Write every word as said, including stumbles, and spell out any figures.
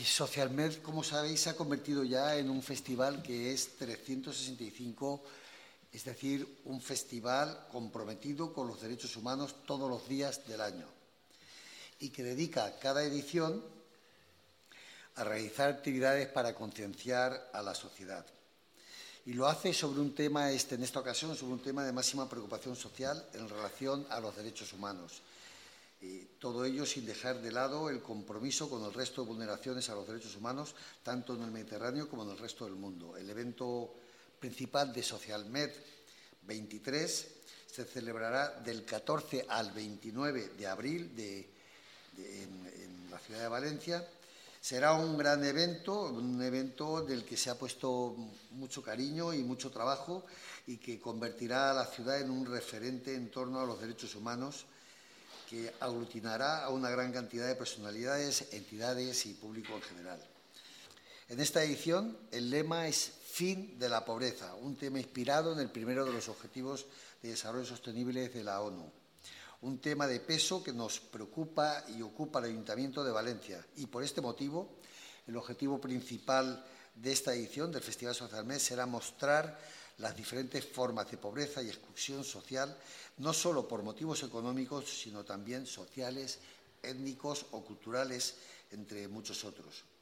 Socialmed, como sabéis, se ha convertido ya en un festival que es trescientos sesenta y cinco, es decir, un festival comprometido con los derechos humanos todos los días del año y que dedica cada edición a realizar actividades para concienciar a la sociedad. Y lo hace sobre un tema, este, en esta ocasión, sobre un tema de máxima preocupación social en relación a los derechos humanos. Y todo ello sin dejar de lado el compromiso con el resto de vulneraciones a los derechos humanos, tanto en el Mediterráneo como en el resto del mundo. El evento principal de Socialmed veintitrés se celebrará del catorce al veintinueve de abril de, de, en, en la ciudad de Valencia. Será un gran evento, un evento del que se ha puesto mucho cariño y mucho trabajo y que convertirá a la ciudad en un referente en torno a los derechos humanos, que aglutinará a una gran cantidad de personalidades, entidades y público en general. En esta edición, el lema es Fin de la pobreza, un tema inspirado en el primero de los Objetivos de Desarrollo Sostenible de la ONU. Un tema de peso que nos preocupa y ocupa al Ayuntamiento de Valencia. Y por este motivo, el objetivo principal de esta edición del Festival Socialmed será mostrar las diferentes formas de pobreza y exclusión social, no solo por motivos económicos, sino también sociales, étnicos o culturales, entre muchos otros.